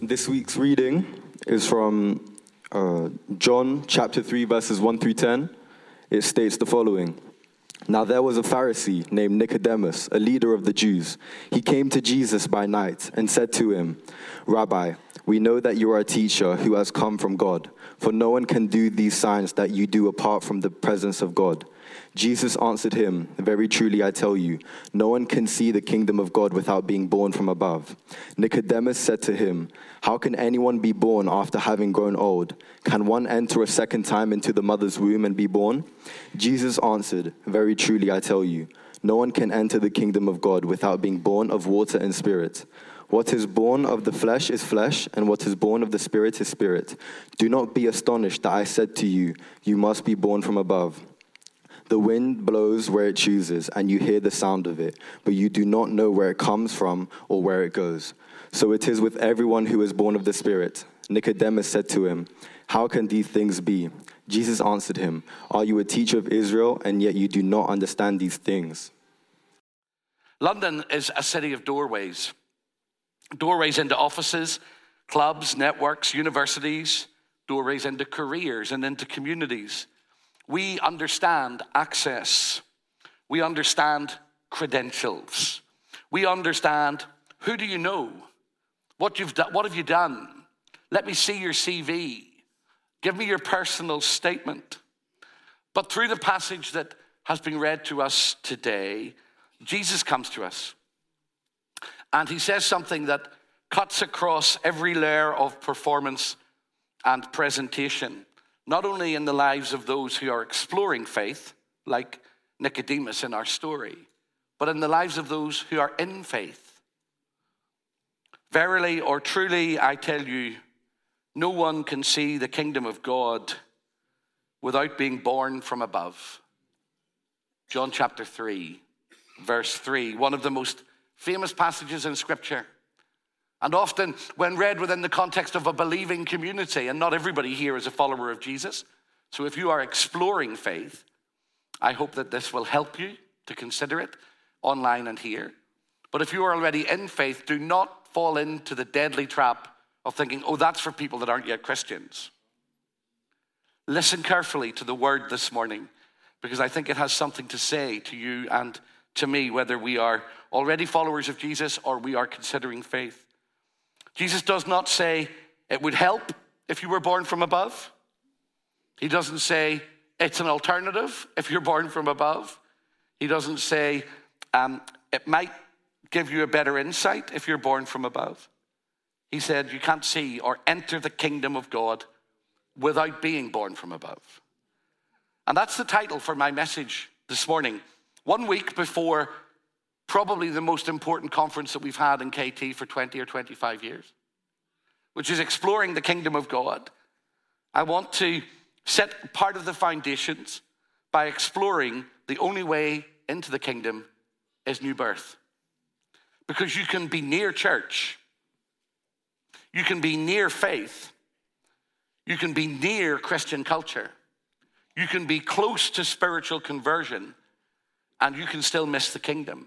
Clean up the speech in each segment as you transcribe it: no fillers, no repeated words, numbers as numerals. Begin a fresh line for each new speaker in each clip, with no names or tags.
This week's reading is from John chapter 3, verses 1 through 10. It states the following. Now there was a Pharisee named Nicodemus, a leader of the Jews. He came to Jesus by night and said to him, Rabbi, we know that you are a teacher who has come from God, for no one can do these signs that you do apart from the presence of God. Jesus answered him, Very truly I tell you, no one can see the kingdom of God without being born from above. Nicodemus said to him, How can anyone be born after having grown old? Can one enter a second time into the mother's womb and be born? Jesus answered, Very truly I tell you, no one can enter the kingdom of God without being born of water and spirit. What is born of the flesh is flesh, and what is born of the spirit is spirit. Do not be astonished that I said to you, You must be born from above. The wind blows where it chooses, and you hear the sound of it, but you do not know where it comes from or where it goes. So it is with everyone who is born of the Spirit. Nicodemus said to him, How can these things be? Jesus answered him, Are you a teacher of Israel, and yet you do not understand these things?
London is a city of doorways. Doorways into offices, clubs, networks, universities, doorways into careers and into communities. We understand access. We understand credentials. We understand who do you know? What have you done? Let me see your CV. Give me your personal statement. But through the passage that has been read to us today, Jesus comes to us. And he says something that cuts across every layer of performance and presentation. Not only in the lives of those who are exploring faith, like Nicodemus in our story, but in the lives of those who are in faith. Verily or truly, I tell you, no one can see the kingdom of God without being born from above. John chapter 3, verse 3, one of the most famous passages in Scripture. And often, when read within the context of a believing community, and not everybody here is a follower of Jesus, so if you are exploring faith, I hope that this will help you to consider it online and here. But if you are already in faith, do not fall into the deadly trap of thinking, oh, that's for people that aren't yet Christians. Listen carefully to the word this morning, because I think it has something to say to you and to me, whether we are already followers of Jesus or we are considering faith. Jesus does not say it would help if you were born from above. He doesn't say it's an alternative if you're born from above. He doesn't say it might give you a better insight if you're born from above. He said you can't see or enter the kingdom of God without being born from above. And that's the title for my message this morning. 1 week before probably the most important conference that we've had in KT for 20 or 25 years, which is exploring the kingdom of God. I want to set part of the foundations by exploring the only way into the kingdom is new birth. Because you can be near church, you can be near faith, you can be near Christian culture, you can be close to spiritual conversion, and you can still miss the kingdom.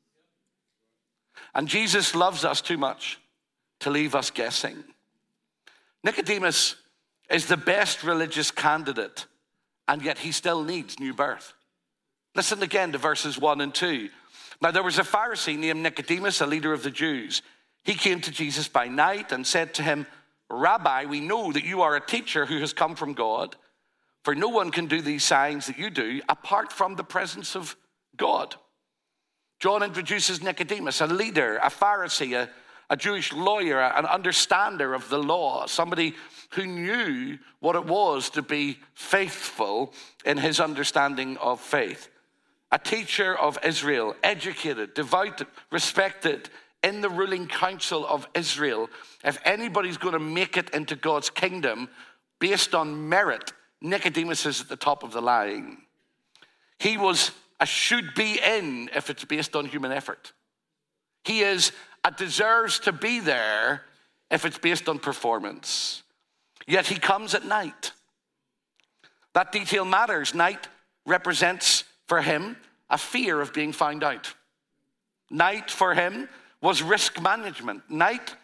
And Jesus loves us too much to leave us guessing. Nicodemus is the best religious candidate, and yet he still needs new birth. Listen again to verses 1 and 2. Now there was a Pharisee named Nicodemus, a leader of the Jews. He came to Jesus by night and said to him, Rabbi, we know that you are a teacher who has come from God, for no one can do these signs that you do apart from the presence of God. John introduces Nicodemus, a leader, a Pharisee, a Jewish lawyer, an understander of the law, somebody who knew what it was to be faithful in his understanding of faith. A teacher of Israel, educated, devout, respected in the ruling council of Israel. If anybody's going to make it into God's kingdom based on merit, Nicodemus is at the top of the line. He was a should be in if it's based on human effort. He is a deserves to be there if it's based on performance. Yet he comes at night. That detail matters. Night represents for him a fear of being found out. Night for him was risk management. Night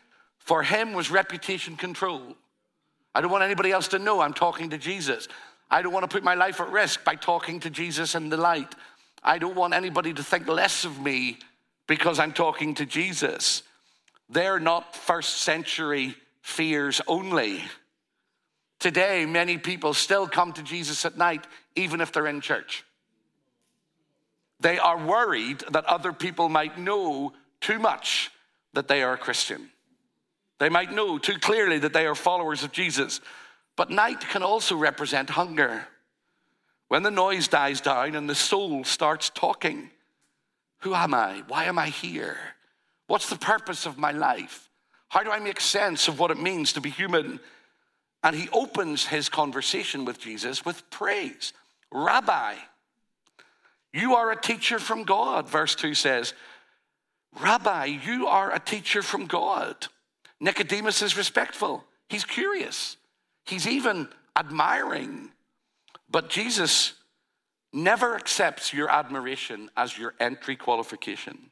For him was reputation control. I don't want anybody else to know I'm talking to Jesus. I don't want to put my life at risk by talking to Jesus in the light. I don't want anybody to think less of me because I'm talking to Jesus. They're not first century fears only. Today, many people still come to Jesus at night, even if they're in church. They are worried that other people might know too much that they are a Christian. They might know too clearly that they are followers of Jesus. But night can also represent hunger. When the noise dies down and the soul starts talking, who am I? Why am I here? What's the purpose of my life? How do I make sense of what it means to be human? And he opens his conversation with Jesus with praise. Rabbi, you are a teacher from God, verse 2 says. Rabbi, you are a teacher from God. Nicodemus is respectful. He's curious. He's even admiring. But Jesus never accepts your admiration as your entry qualification.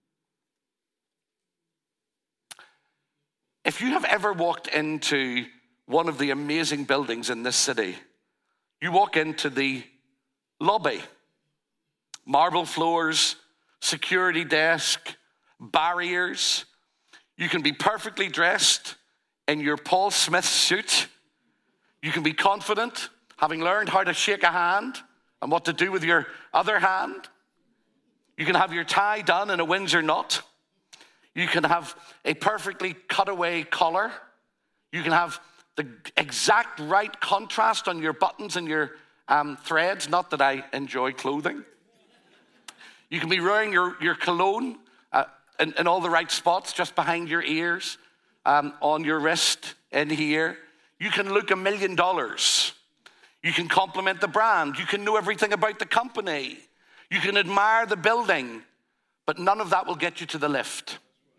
If you have ever walked into one of the amazing buildings in this city, you walk into the lobby. Marble floors, security desk, barriers. You can be perfectly dressed in your Paul Smith suit. You can be confident, having learned how to shake a hand and what to do with your other hand. You can have your tie done in a Windsor knot. You can have a perfectly cutaway collar. You can have the exact right contrast on your buttons and your threads. Not that I enjoy clothing. You can be wearing your cologne in all the right spots, just behind your ears, on your wrist, in here. You can look $1 million. You can compliment the brand. You can know everything about the company. You can admire the building, but none of that will get you to the lift.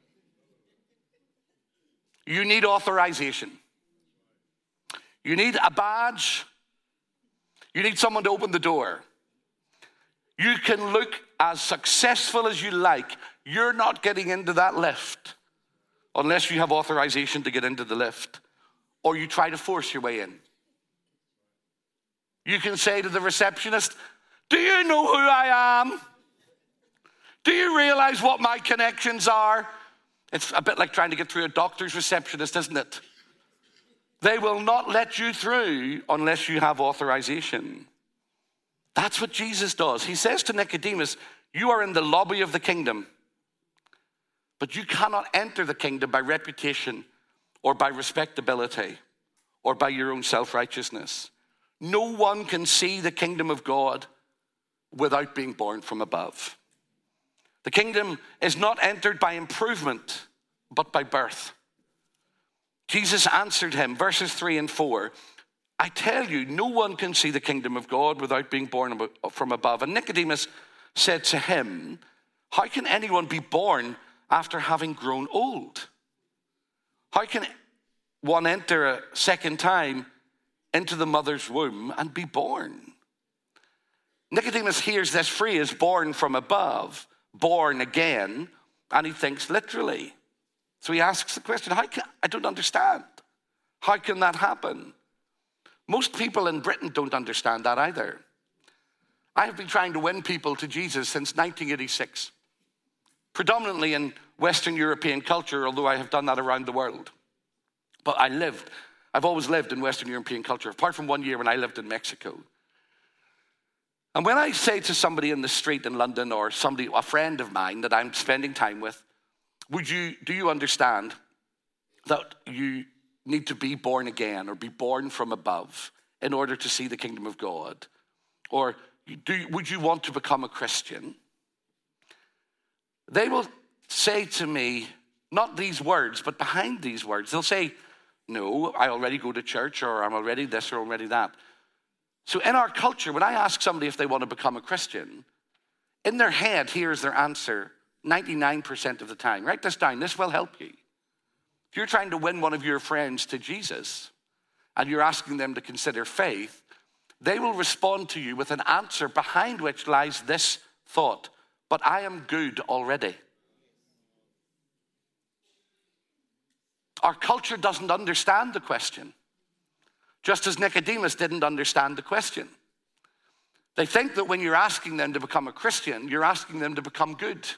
You need authorization. You need a badge. You need someone to open the door. You can look as successful as you like. You're not getting into that lift unless you have authorization to get into the lift, or you try to force your way in. You can say to the receptionist, do you know who I am? Do you realize what my connections are? It's a bit like trying to get through a doctor's receptionist, isn't it? They will not let you through unless you have authorization. That's what Jesus does. He says to Nicodemus, you are in the lobby of the kingdom, but you cannot enter the kingdom by reputation or by respectability or by your own self-righteousness. No one can see the kingdom of God without being born from above. The kingdom is not entered by improvement, but by birth. Jesus answered him, verses 3 and 4, I tell you, no one can see the kingdom of God without being born from above. And Nicodemus said to him, how can anyone be born after having grown old? How can one enter a second time into the mother's womb and be born? Nicodemus hears this phrase, born from above, born again, and he thinks literally. So he asks the question, I don't understand. How can that happen? Most people in Britain don't understand that either. I have been trying to win people to Jesus since 1986, predominantly in Western European culture, although I have done that around the world. But I've always lived in Western European culture, apart from 1 year when I lived in Mexico. And when I say to somebody in the street in London or a friend of mine that I'm spending time with, do you understand that you need to be born again or be born from above in order to see the kingdom of God? Or would you want to become a Christian? They will say to me, not these words, but behind these words, they'll say, no, I already go to church, or I'm already this or already that. So in our culture, when I ask somebody if they want to become a Christian, in their head, here's their answer 99% of the time. Write this down. This will help you. If you're trying to win one of your friends to Jesus and you're asking them to consider faith, they will respond to you with an answer behind which lies this thought, but I am good already. our culture doesn't understand the question, just as Nicodemus didn't understand the question. They think that when you're asking them to become a Christian, you're asking them to become good.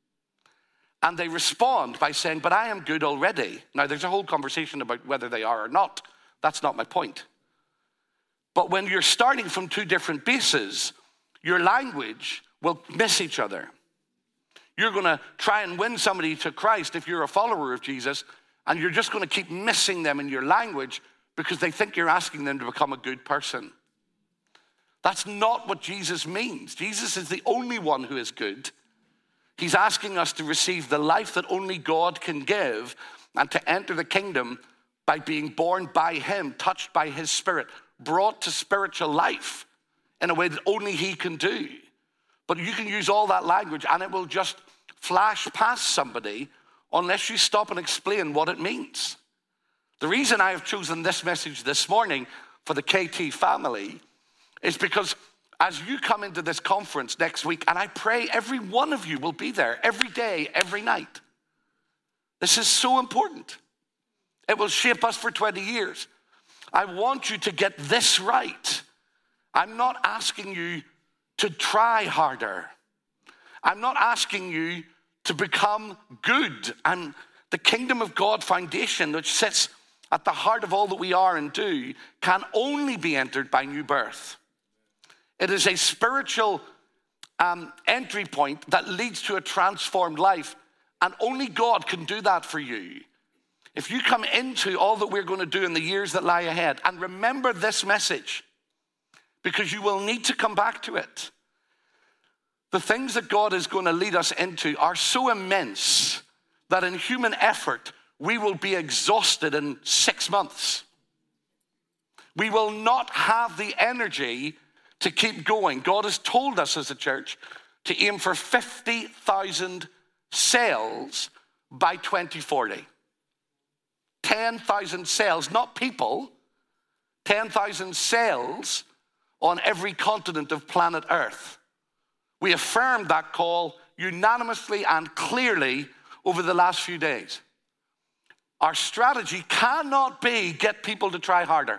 And they respond by saying, but I am good already. Now, there's a whole conversation about whether they are or not. That's not my point. But when you're starting from two different bases, your language will miss each other. You're going to try and win somebody to Christ if you're a follower of Jesus, and you're just going to keep missing them in your language because they think you're asking them to become a good person. That's not what Jesus means. Jesus is the only one who is good. He's asking us to receive the life that only God can give and to enter the kingdom by being born by him, touched by his Spirit, brought to spiritual life in a way that only he can do. But you can use all that language and it will just flash past somebody unless you stop and explain what it means. The reason I have chosen this message this morning for the KT family is because as you come into this conference next week, and I pray every one of you will be there every day, every night. This is so important. It will shape us for 20 years. I want you to get this right. I'm not asking you to try harder. I'm not asking you to become good. And the Kingdom of God foundation, which sits at the heart of all that we are and do, can only be entered by new birth. It is a spiritual entry point that leads to a transformed life, and only God can do that for you. If you come into all that we're going to do in the years that lie ahead, and remember this message, because you will need to come back to it. The things that God is going to lead us into are so immense that in human effort, we will be exhausted in 6 months. We will not have the energy to keep going. God has told us as a church to aim for 50,000 sales by 2040. 10,000 sales, not people, 10,000 sales on every continent of planet Earth. We affirmed that call unanimously and clearly over the last few days. Our strategy cannot be get people to try harder.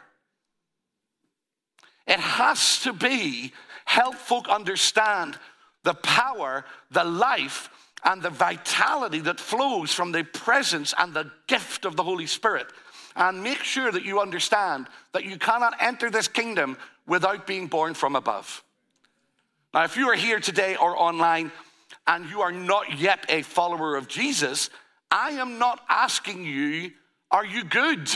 It has to be help folk understand the power, the life, and the vitality that flows from the presence and the gift of the Holy Spirit. And make sure that you understand that you cannot enter this kingdom without being born from above. Now, if you are here today or online and you are not yet a follower of Jesus, I am not asking you, are you good?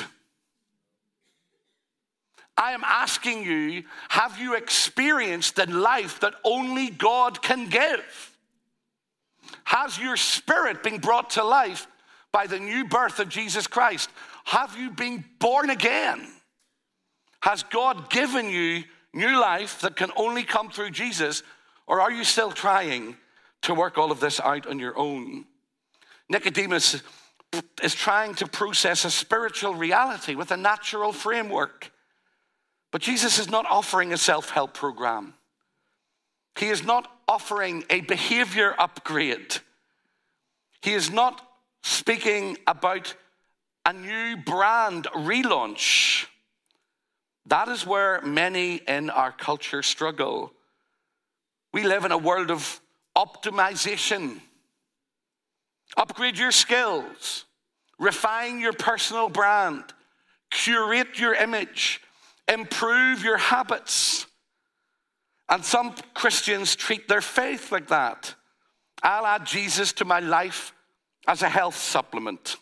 I am asking you, have you experienced the life that only God can give? Has your spirit been brought to life by the new birth of Jesus Christ? Have you been born again? Has God given you new life that can only come through Jesus? Or are you still trying to work all of this out on your own? Nicodemus is trying to process a spiritual reality with a natural framework. But Jesus is not offering a self-help program. He is not offering a behavior upgrade. He is not speaking about a new brand relaunch. That is where many in our culture struggle. We live in a world of optimization. Upgrade your skills. Refine your personal brand. Curate your image. Improve your habits. And some Christians treat their faith like that. I'll add Jesus to my life as a health supplement.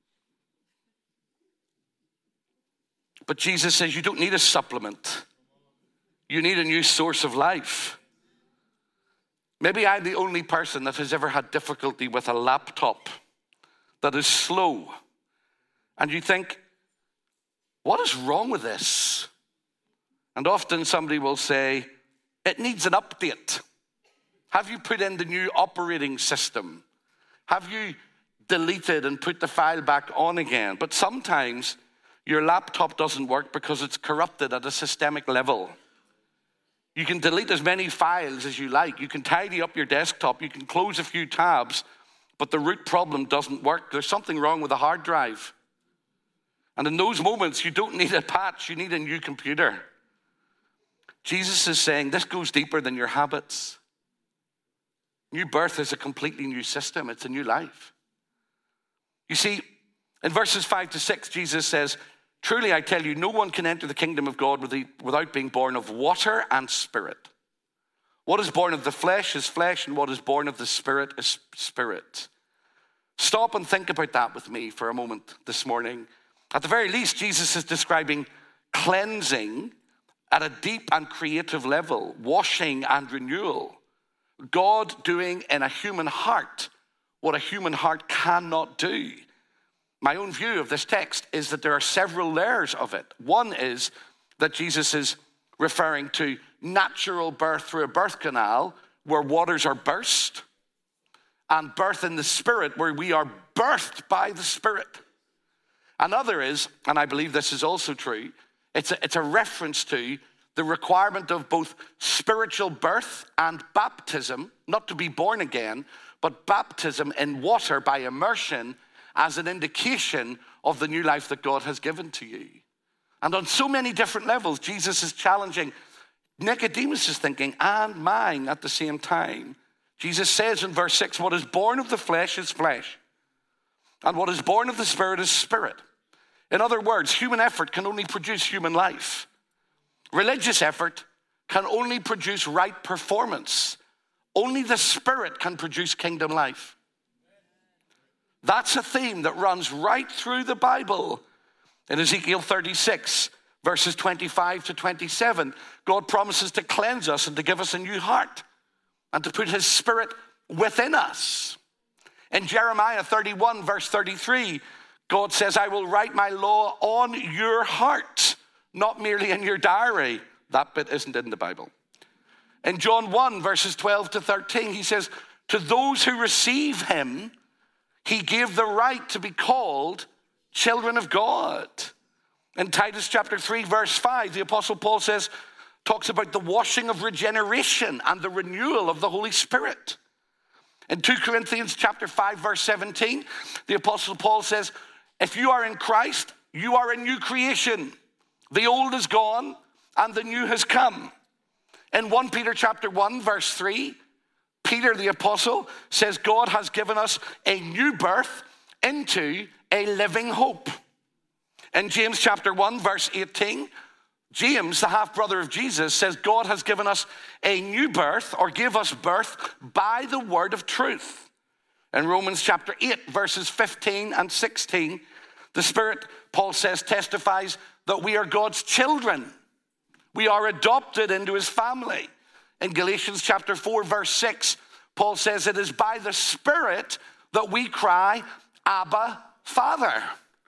But Jesus says you don't need a supplement. You need a new source of life. Maybe I'm the only person that has ever had difficulty with a laptop that is slow. And you think, what is wrong with this? And often somebody will say, it needs an update. Have you put in the new operating system? Have you deleted and put the file back on again? But sometimes your laptop doesn't work because it's corrupted at a systemic level. You can delete as many files as you like. You can tidy up your desktop. You can close a few tabs, but the root problem doesn't work. There's something wrong with the hard drive. And in those moments, you don't need a patch, you need a new computer. Jesus is saying this goes deeper than your habits. New birth is a completely new system. It's a new life. You see, in verses 5 to 6, Jesus says, truly I tell you, no one can enter the kingdom of God without being born of water and spirit. What is born of the flesh is flesh, and what is born of the spirit is spirit. Stop and think about that with me for a moment this morning. At the very least, Jesus is describing cleansing at a deep and creative level, washing and renewal. God doing in a human heart what a human heart cannot do. My own view of this text is that there are several layers of it. One is that Jesus is referring to natural birth through a birth canal where waters are burst, and birth in the Spirit where we are birthed by the Spirit. Another is, and I believe this is also true, it's a reference to the requirement of both spiritual birth and baptism, not to be born again, but baptism in water by immersion as an indication of the new life that God has given to you. And on so many different levels, Jesus is challenging Nicodemus' thinking and mine at the same time. Jesus says in verse 6, what is born of the flesh is flesh, and what is born of the Spirit is spirit. In other words, human effort can only produce human life. Religious effort can only produce right performance. Only the Spirit can produce kingdom life. That's a theme that runs right through the Bible. In Ezekiel 36, verses 25 to 27, God promises to cleanse us and to give us a new heart and to put his Spirit within us. In Jeremiah 31, verse 33, God says, I will write my law on your heart, not merely in your diary. That bit isn't in the Bible. In John 1, verses 12 to 13, he says, to those who receive him, he gave the right to be called children of God. In Titus chapter 3, verse 5, the Apostle Paul talks about the washing of regeneration and the renewal of the Holy Spirit. In 2 Corinthians chapter 5, verse 17, the Apostle Paul says, if you are in Christ, you are a new creation. The old is gone and the new has come. In 1 Peter chapter 1, verse 3, Peter the apostle says God has given us a new birth into a living hope. In James chapter 1, verse 18, James, the half-brother of Jesus, says God has given us a new birth, or gave us birth, by the word of truth. In Romans chapter 8, verses 15 and 16, the Spirit, Paul says, testifies that we are God's children. We are adopted into his family. In Galatians chapter 4, verse 6, Paul says it is by the Spirit that we cry, Abba, Father.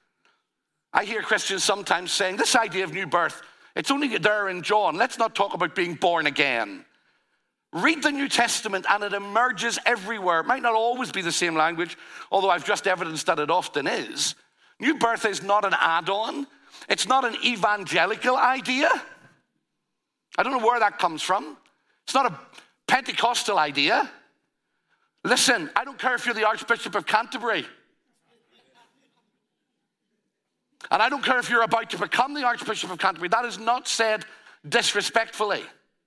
I hear Christians sometimes saying, this idea of new birth, it's only there in John. Let's not talk about being born again. Read the New Testament and it emerges everywhere. It might not always be the same language, although I've just evidenced that it often is. New birth is not an add-on. It's not an evangelical idea. I don't know where that comes from. It's not a Pentecostal idea. Listen, I don't care if you're the Archbishop of Canterbury. And I don't care if you're about to become the Archbishop of Canterbury. That is not said disrespectfully.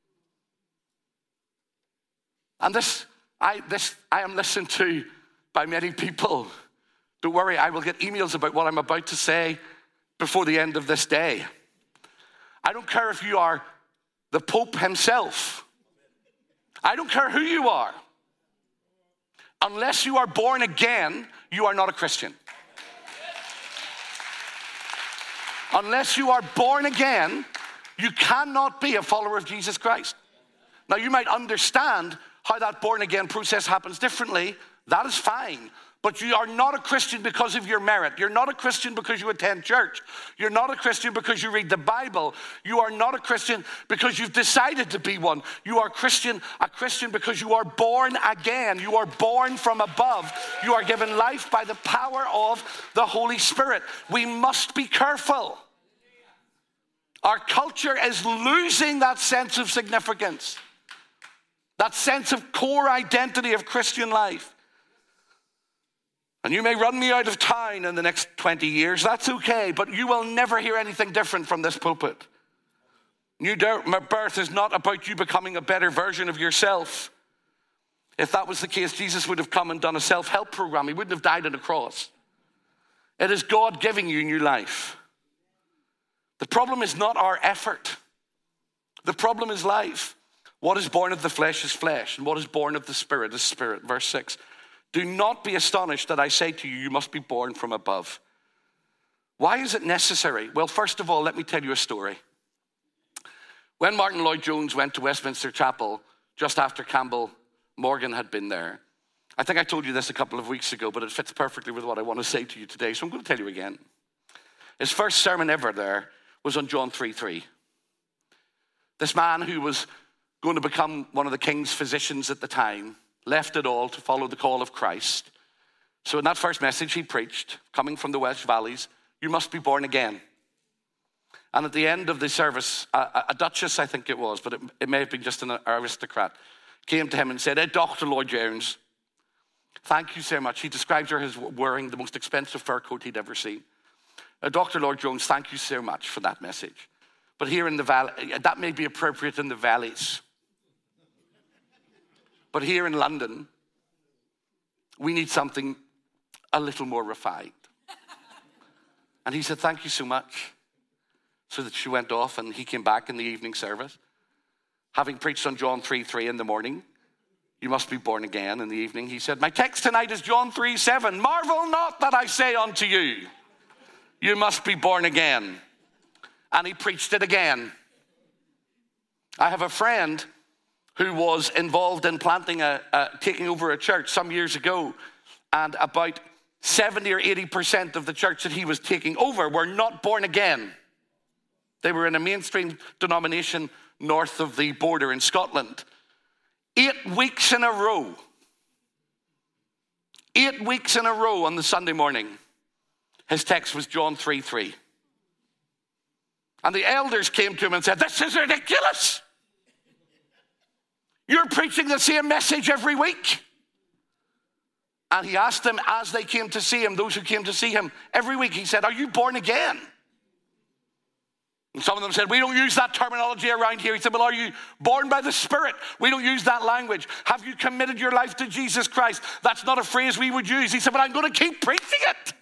And I am listened to by many people. Don't worry, I will get emails about what I'm about to say before the end of this day. I don't care if you are the Pope himself. I don't care who you are. Unless you are born again, you are not a Christian. Unless you are born again, you cannot be a follower of Jesus Christ. Now, you might understand how that born again process happens differently. That is fine. But you are not a Christian because of your merit. You're not a Christian because you attend church. You're not a Christian because you read the Bible. You are not a Christian because you've decided to be one. You are a Christian because you are born again. You are born from above. You are given life by the power of the Holy Spirit. We must be careful. Our culture is losing that sense of significance, that sense of core identity of Christian life. And you may run me out of town in the next 20 years. That's okay, but you will never hear anything different from this pulpit. New birth is not about you becoming a better version of yourself. If that was the case, Jesus would have come and done a self-help program. He wouldn't have died on a cross. It is God giving you new life. The problem is not our effort. The problem is life. What is born of the flesh is flesh, and what is born of the Spirit is spirit. Verse 6. Do not be astonished that I say to you, you must be born from above. Why is it necessary? Well, first of all, let me tell you a story. When Martin Lloyd-Jones went to Westminster Chapel, just after Campbell Morgan had been there, I think I told you this a couple of weeks ago, but it fits perfectly with what I want to say to you today, so I'm going to tell you again. His first sermon ever there was on John 3:3. This man who was going to become one of the king's physicians at the time left it all to follow the call of Christ. So in that first message he preached, coming from the Welsh Valleys, you must be born again. And at the end of the service, a duchess, I think it was, but it may have been just an aristocrat, came to him and said, hey, Dr. Lloyd-Jones, thank you so much. He described her as wearing the most expensive fur coat he'd ever seen. Dr. Lloyd-Jones, thank you so much for that message. But here in the valley, that may be appropriate in the valleys. But here in London, we need something a little more refined. And he said, thank you so much. So that she went off and he came back in the evening service. Having preached on John 3:3 in the morning, you must be born again. In the evening, he said, my text tonight is John 3:7. Marvel not that I say unto you, you must be born again. And he preached it again. I have a friend who was involved in taking over a church some years ago, and about 70 or 80% of the church that he was taking over were not born again. They were in a mainstream denomination north of the border in Scotland. 8 weeks in a row. 8 weeks in a row on the Sunday morning, his text was John 3:3. And the elders came to him and said, this is ridiculous. You're preaching the same message every week. And he asked them as they came to see him, those who came to see him every week, he said, are you born again? And some of them said, we don't use that terminology around here. He said, well, are you born by the Spirit? We don't use that language. Have you committed your life to Jesus Christ? That's not a phrase we would use. He said, but I'm going to keep preaching it.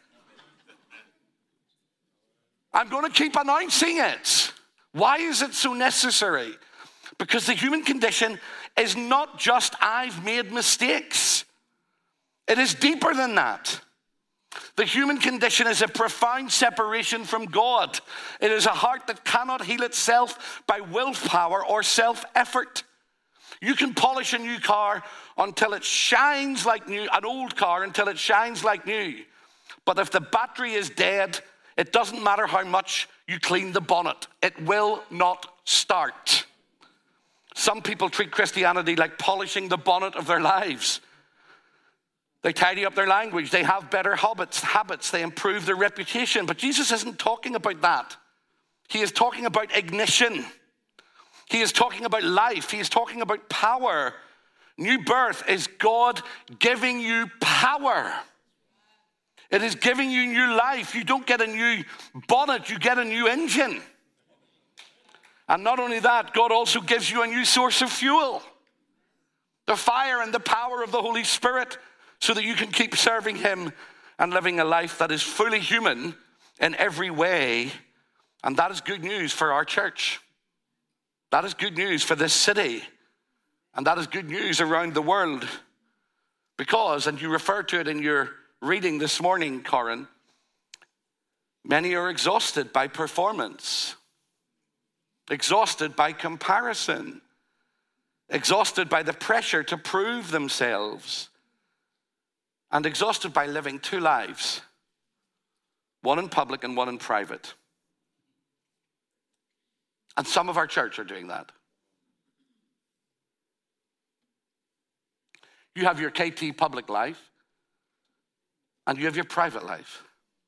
I'm going to keep announcing it. Why is it so necessary? Because the human condition is not just I've made mistakes. It is deeper than that. The human condition is a profound separation from God. It is a heart that cannot heal itself by willpower or self-effort. You can polish a new car until it shines like new, an old car until it shines like new. But if the battery is dead, it doesn't matter how much you clean the bonnet. It will not start. Some people treat Christianity like polishing the bonnet of their lives. They tidy up their language. They have better habits. They improve their reputation. But Jesus isn't talking about that. He is talking about ignition. He is talking about life. He is talking about power. New birth is God giving you power. It is giving you new life. You don't get a new bonnet, you get a new engine. And not only that, God also gives you a new source of fuel. The fire and the power of the Holy Spirit, so that you can keep serving him and living a life that is fully human in every way. And that is good news for our church. That is good news for this city. And that is good news around the world. Because, and you referred to it in your reading this morning, Corin, many are exhausted by performance, exhausted by comparison, exhausted by the pressure to prove themselves, and exhausted by living two lives, one in public and one in private. And some of our church are doing that. You have your KT public life, and you have your private life.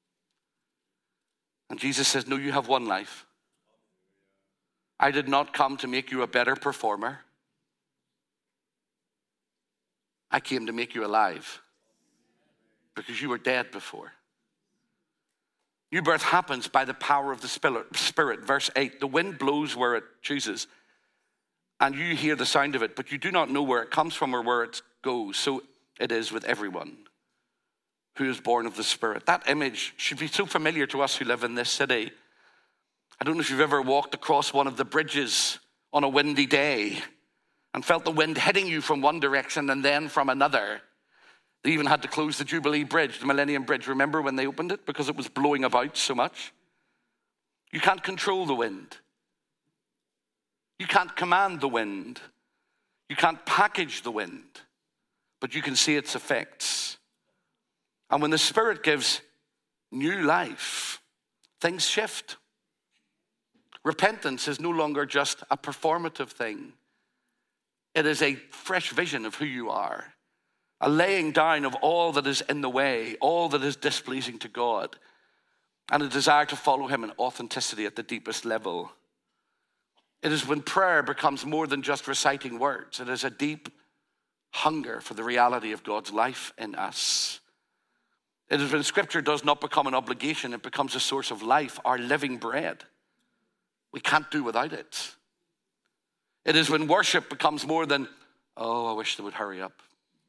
And Jesus says, no, you have one life. I did not come to make you a better performer. I came to make you alive. because you were dead before. New birth happens by the power of the Spirit. Verse 8, the wind blows where it chooses, and you hear the sound of it, but you do not know where it comes from or where it goes. So it is with everyone who is born of the Spirit. That image should be so familiar to us who live in this city. I don't know if you've ever walked across one of the bridges on a windy day and felt the wind hitting you from one direction and then from another. They even had to close the Jubilee Bridge, the Millennium Bridge. Remember when they opened it? Because it was blowing about so much. You can't control the wind. You can't command the wind. You can't package the wind. But you can see its effects. And when the Spirit gives new life, things shift. Repentance is no longer just a performative thing. It is a fresh vision of who you are. A laying down of all that is in the way, all that is displeasing to God, and a desire to follow him in authenticity at the deepest level. It is when prayer becomes more than just reciting words. It is a deep hunger for the reality of God's life in us. It is when Scripture does not become an obligation, it becomes a source of life, our living bread. We can't do without it. It is when worship becomes more than, oh, I wish they would hurry up,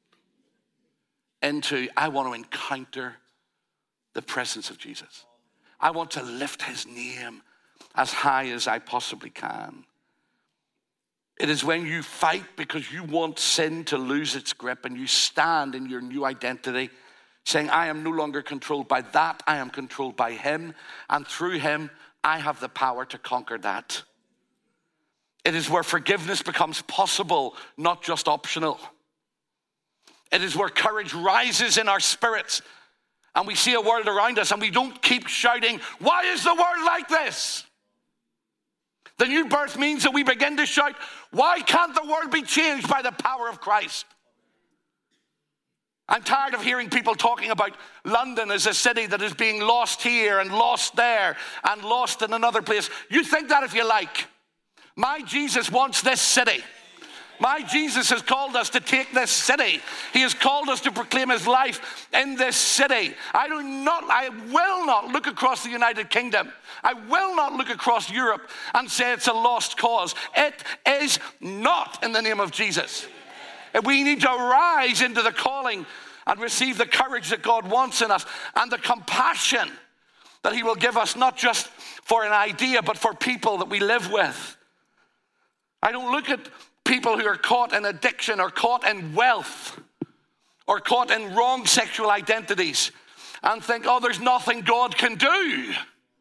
into, I want to encounter the presence of Jesus. I want to lift his name as high as I possibly can. It is when you fight because you want sin to lose its grip and you stand in your new identity saying, I am no longer controlled by that, I am controlled by him, and through him, I have the power to conquer that. It is where forgiveness becomes possible, not just optional. It is where courage rises in our spirits and we see a world around us and we don't keep shouting, why is the world like this? The new birth means that we begin to shout, why can't the world be changed by the power of Christ? I'm tired of hearing people talking about London as a city that is being lost here and lost there and lost in another place. You think that if you like. My Jesus wants this city. My Jesus has called us to take this city. He has called us to proclaim his life in this city. I will not look across the United Kingdom. I will not look across Europe and say it's a lost cause. It is not, in the name of Jesus. We need to rise into the calling and receive the courage that God wants in us and the compassion that he will give us, not just for an idea, but for people that we live with. I don't look at people who are caught in addiction or caught in wealth or caught in wrong sexual identities and think, oh, there's nothing God can do.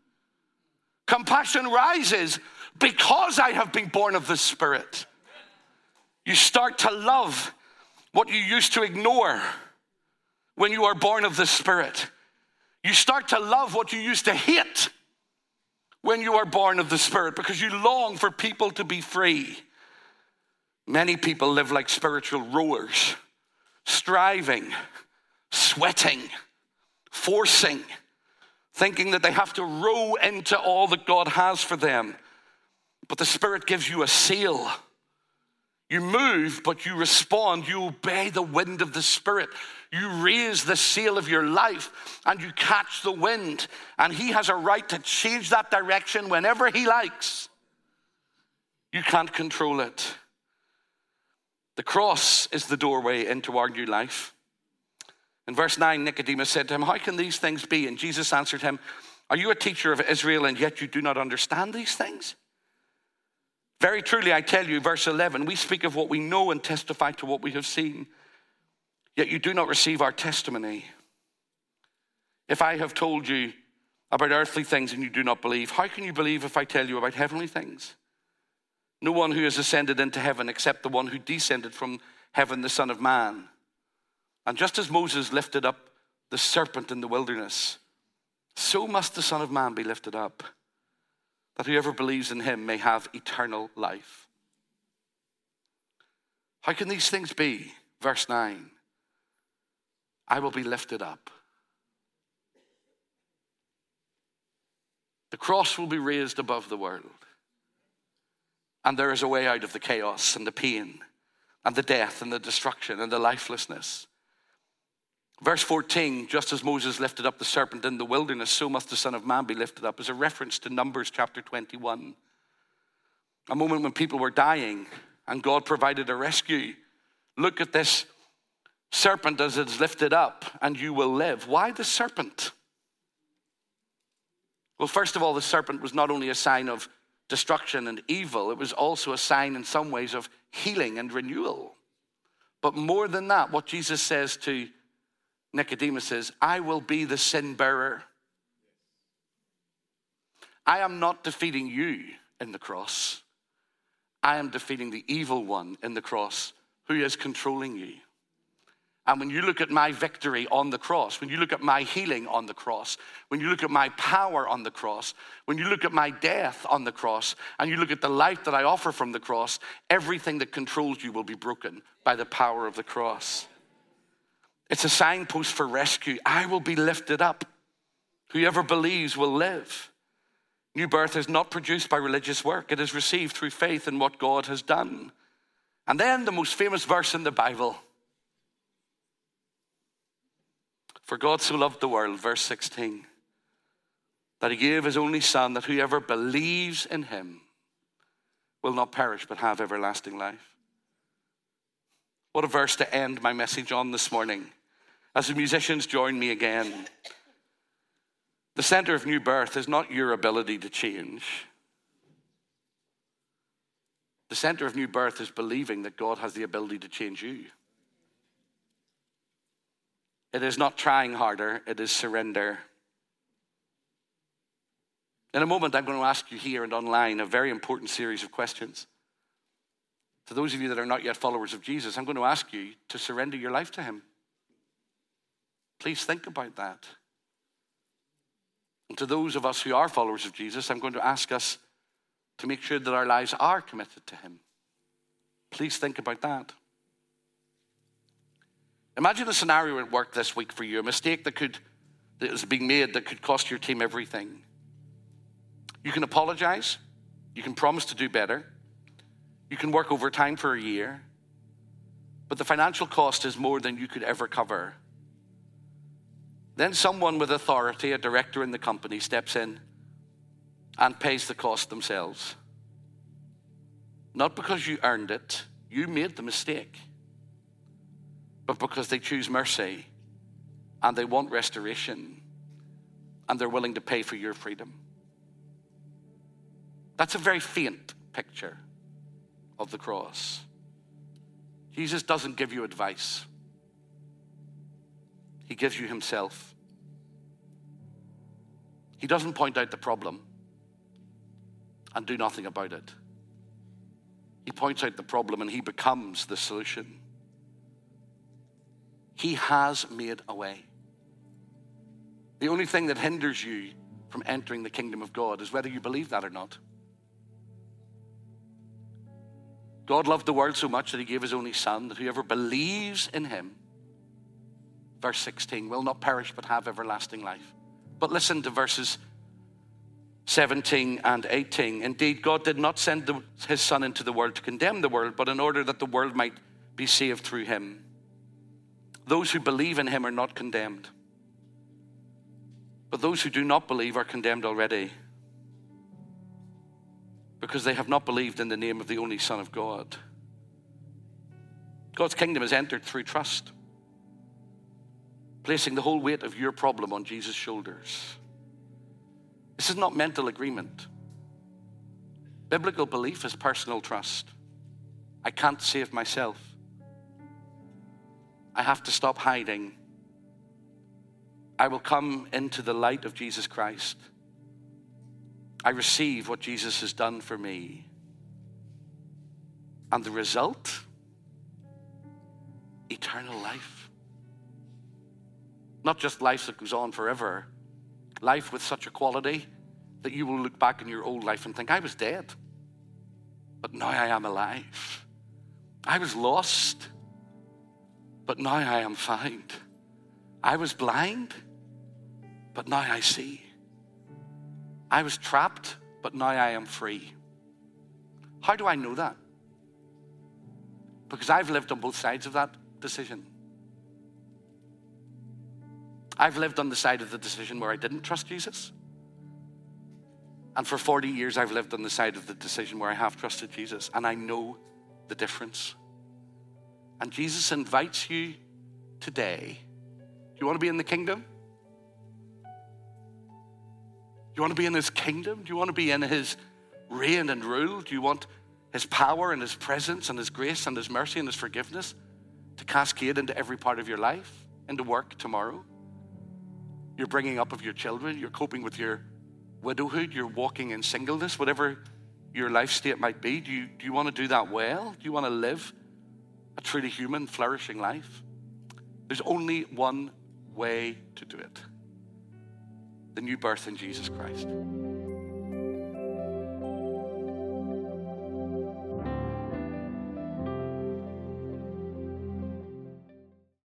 Compassion rises because I have been born of the Spirit. You start to love what you used to ignore when you are born of the Spirit. You start to love what you used to hate when you are born of the Spirit because you long for people to be free. Many people live like spiritual rowers, striving, sweating, forcing, thinking that they have to row into all that God has for them. But the Spirit gives you a sail. You move, but you respond. You obey the wind of the Spirit. You raise the sail of your life and you catch the wind. And he has a right to change that direction whenever he likes. You can't control it. The cross is the doorway into our new life. In verse 9, Nicodemus said to him, how can these things be? And Jesus answered him, are you a teacher of Israel and yet you do not understand these things? Very truly, I tell you, verse 11, we speak of what we know and testify to what we have seen, yet you do not receive our testimony. If I have told you about earthly things and you do not believe, how can you believe if I tell you about heavenly things? No one who has ascended into heaven except the one who descended from heaven, the Son of Man. And just as Moses lifted up the serpent in the wilderness, so must the Son of Man be lifted up, that whoever believes in him may have eternal life. How can these things be? Verse 9, I will be lifted up. The cross will be raised above the world. And there is a way out of the chaos and the pain and the death and the destruction and the lifelessness. Verse 14, just as Moses lifted up the serpent in the wilderness, so must the Son of Man be lifted up, is a reference to Numbers chapter 21. A moment when people were dying and God provided a rescue. Look at this serpent as it's lifted up and you will live. Why the serpent? Well, first of all, the serpent was not only a sign of destruction and evil, it was also a sign in some ways of healing and renewal. But more than that, what Jesus says to Nicodemus is, I will be the sin bearer. I am not defeating you in the cross. I am defeating the evil one in the cross who is controlling you. And when you look at my victory on the cross, when you look at my healing on the cross, when you look at my power on the cross, when you look at my death on the cross, and you look at the life that I offer from the cross, everything that controls you will be broken by the power of the cross. It's a signpost for rescue. I will be lifted up. Whoever believes will live. New birth is not produced by religious work. It is received through faith in what God has done. And then the most famous verse in the Bible. For God so loved the world, verse 16, that he gave his only Son, that whoever believes in him will not perish but have everlasting life. What a verse to end my message on this morning. As the musicians join me again, the center of new birth is not your ability to change. The center of new birth is believing that God has the ability to change you. It is not trying harder, it is surrender. In a moment, I'm going to ask you here and online a very important series of questions. To those of you that are not yet followers of Jesus, I'm going to ask you to surrender your life to him. Please think about that. And to those of us who are followers of Jesus, I'm going to ask us to make sure that our lives are committed to him. Please think about that. Imagine a scenario at work this week for you, a mistake that is being made that could cost your team everything. You can apologize. You can promise to do better. You can work overtime for a year. But the financial cost is more than you could ever cover. Then someone with authority, a director in the company, steps in and pays the cost themselves. Not because you earned it, you made the mistake, but because they choose mercy and they want restoration and they're willing to pay for your freedom. That's a very faint picture of the cross. Jesus doesn't give you advice. He gives you himself. He doesn't point out the problem and do nothing about it. He points out the problem and he becomes the solution. He has made a way. The only thing that hinders you from entering the kingdom of God is whether you believe that or not. God loved the world so much that he gave his only Son, that whoever believes in him, verse 16, will not perish but have everlasting life. But listen to verses 17 and 18. Indeed, God did not send his Son into the world to condemn the world, but in order that the world might be saved through him. Those who believe in him are not condemned, but those who do not believe are condemned already, because they have not believed in the name of the only Son of God. God's kingdom is entered through trust, placing the whole weight of your problem on Jesus' shoulders. This is not mental agreement. Biblical belief is personal trust. I can't save myself. I have to stop hiding. I will come into the light of Jesus Christ. I receive what Jesus has done for me. And the result? Eternal life. Not just life that goes on forever. Life with such a quality that you will look back in your old life and think, I was dead, but now I am alive. I was lost, but now I am found. I was blind, but now I see. I was trapped, but now I am free. How do I know that? Because I've lived on both sides of that decision. I've lived on the side of the decision where I didn't trust Jesus. And for 40 years, I've lived on the side of the decision where I have trusted Jesus. And I know the difference. And Jesus invites you today. Do you want to be in the kingdom? Do you want to be in his kingdom? Do you want to be in his reign and rule? Do you want his power and his presence and his grace and his mercy and his forgiveness to cascade into every part of your life, into work tomorrow? You're bringing up of your children. You're coping with your widowhood. You're walking in singleness. Whatever your life state might be, do you want to do that well? Do you want to live a truly human, flourishing life? There's only one way to do it: the new birth in Jesus Christ.